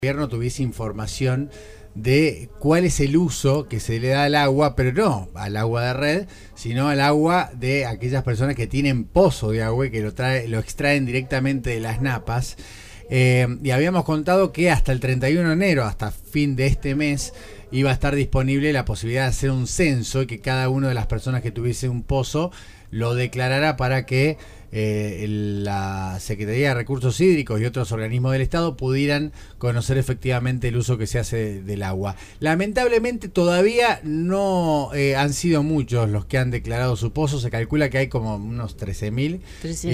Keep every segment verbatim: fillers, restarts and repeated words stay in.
gobierno tuviese información de cuál es el uso que se le da al agua, pero no al agua de red, sino al agua de aquellas personas que tienen pozo de agua y que lo, trae, lo extraen directamente de las napas. Eh, y habíamos contado que hasta el treinta y uno de enero, hasta fin de este mes, iba a estar disponible la posibilidad de hacer un censo y que cada una de las personas que tuviese un pozo lo declarara para que eh, la Secretaría de Recursos Hídricos y otros organismos del Estado pudieran conocer efectivamente el uso que se hace del agua. Lamentablemente todavía no eh, han sido muchos los que han declarado su pozo, se calcula que hay como unos trece mil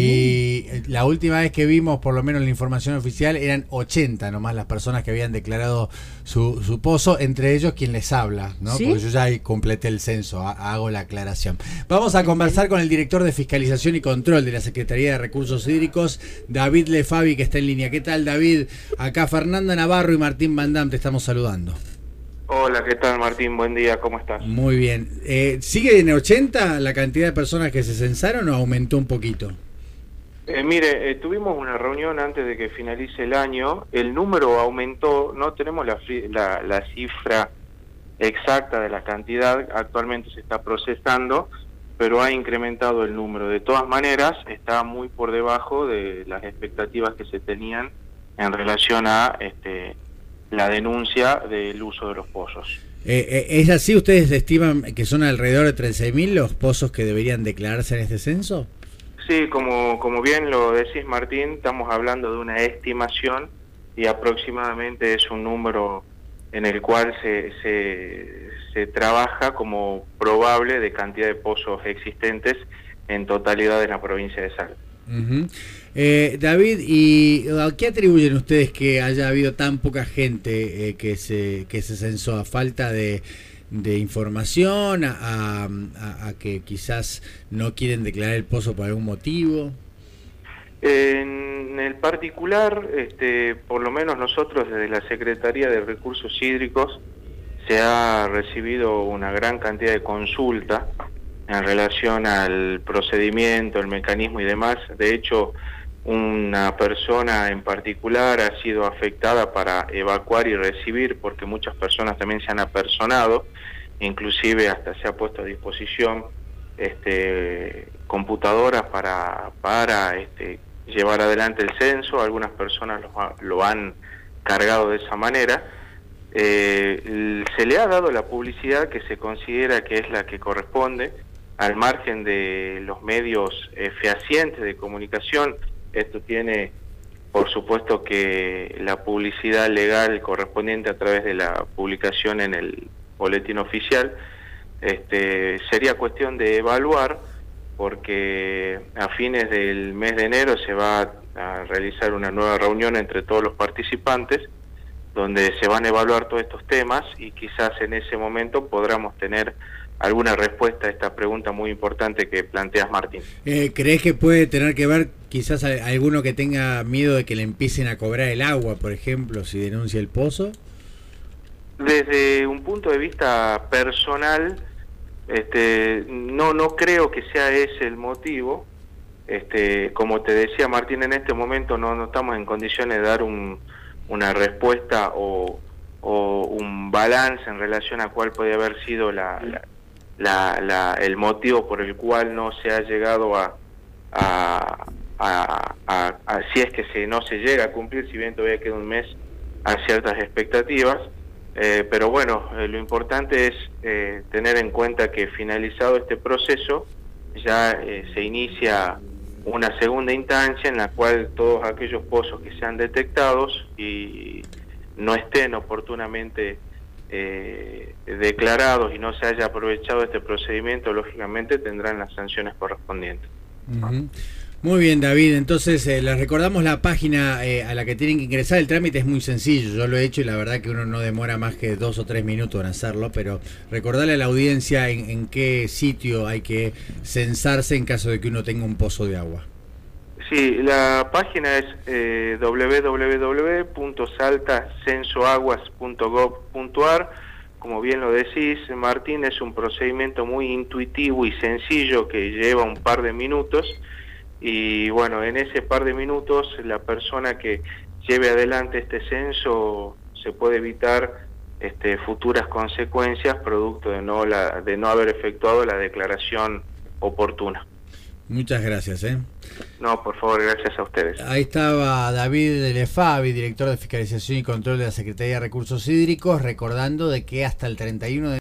y la última vez que vimos, por lo menos la información oficial, eran ochenta nomás las personas que habían declarado su, su pozo, entre ellos quien les habla, ¿no? ¿Sí? Porque yo ya completé el censo, hago la aclaración. Vamos a conversar con el director de Fiscalización y Control de la Secretaría de Recursos Hídricos, David Lefavi, que está en línea. ¿Qué tal, David? Acá Fernanda Navarro y Martín Van Dam te estamos saludando. Hola, ¿qué tal, Martín? Buen día, ¿cómo estás? Muy bien. Eh, ¿Sigue en ochenta la cantidad de personas que se censaron o aumentó un poquito? Eh, mire, eh, tuvimos una reunión antes de que finalice el año, el número aumentó, no tenemos la, la, la cifra exacta de la cantidad, actualmente se está procesando, pero ha incrementado el número. De todas maneras, está muy por debajo de las expectativas que se tenían en relación a este, la denuncia del uso de los pozos. Eh, eh, ¿Es así? ¿Ustedes estiman que son alrededor de trece mil los pozos que deberían declararse en este censo? Sí, como, como bien lo decís, Martín, estamos hablando de una estimación y aproximadamente es un número en el cual se, se, se trabaja como probable de cantidad de pozos existentes en totalidad en la provincia de Salta. Uh-huh. eh, David, ¿y a qué atribuyen ustedes que haya habido tan poca gente eh, que se que se censó? ¿A falta de, de información? A, a, a que quizás no quieren declarar el pozo por algún motivo? En el particular, este, por lo menos nosotros desde la Secretaría de Recursos Hídricos se ha recibido una gran cantidad de consultas en relación al procedimiento, el mecanismo y demás. De hecho, una persona en particular ha sido afectada para evacuar y recibir, porque muchas personas también se han apersonado, inclusive hasta se ha puesto a disposición este, computadoras para, para este, llevar adelante el censo. Algunas personas lo, lo han cargado de esa manera. Eh, se le ha dado la publicidad que se considera que es la que corresponde, al margen de los medios eh, fehacientes de comunicación. Esto tiene, por supuesto, que la publicidad legal correspondiente a través de la publicación en el boletín oficial. Este, sería cuestión de evaluar, porque a fines del mes de enero se va a, a realizar una nueva reunión entre todos los participantes, donde se van a evaluar todos estos temas y quizás en ese momento podamos tener alguna respuesta a esta pregunta muy importante que planteas, Martín. Eh, ¿Crees que puede tener que ver quizás a, a alguno que tenga miedo de que le empiecen a cobrar el agua, por ejemplo, si denuncia el pozo? Desde un punto de vista personal, este, no, no creo que sea ese el motivo. Este, como te decía, Martín, en este momento no, no estamos en condiciones de dar un, una respuesta o, o un balance en relación a cuál puede haber sido la, la, la, la, el motivo por el cual no se ha llegado a, a, a, a, a si es que se, no se llega a cumplir, si bien todavía queda un mes, a ciertas expectativas. Eh, pero bueno, eh, lo importante es eh, tener en cuenta que finalizado este proceso ya eh, se inicia una segunda instancia en la cual todos aquellos pozos que sean detectados y no estén oportunamente eh, declarados y no se haya aprovechado este procedimiento, lógicamente tendrán las sanciones correspondientes. Uh-huh. Muy bien, David, entonces eh, les recordamos la página eh, a la que tienen que ingresar. El trámite es muy sencillo, yo lo he hecho y la verdad que uno no demora más que dos o tres minutos en hacerlo, pero recordarle a la audiencia en, en qué sitio hay que censarse en caso de que uno tenga un pozo de agua. Sí, la página es eh, doble u doble u doble u punto salta censo aguas punto gov punto ar. Como bien lo decís, Martín, es un procedimiento muy intuitivo y sencillo que lleva un par de minutos. Y bueno, en ese par de minutos la persona que lleve adelante este censo, se puede evitar este, futuras consecuencias producto de no, la, de no haber efectuado la declaración oportuna. Muchas gracias. ¿eh? No, por favor, gracias a ustedes. Ahí estaba David Lefavi, director de Fiscalización y Control de la Secretaría de Recursos Hídricos, recordando de que hasta el treinta y uno de